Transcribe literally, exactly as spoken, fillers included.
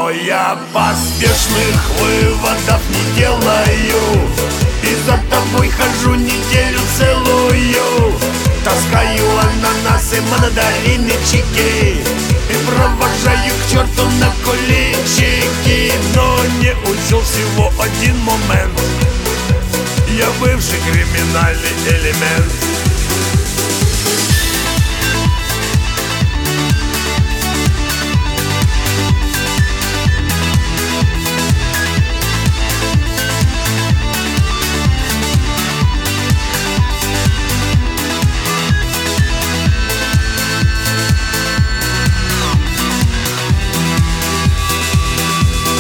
Но я поспешных выводов не делаю, и за тобой хожу неделю целую. Таскаю ананасы, мандарины, чеки и провожаю к черту на куличики. Но не учел всего один момент: я бывший криминальный элемент.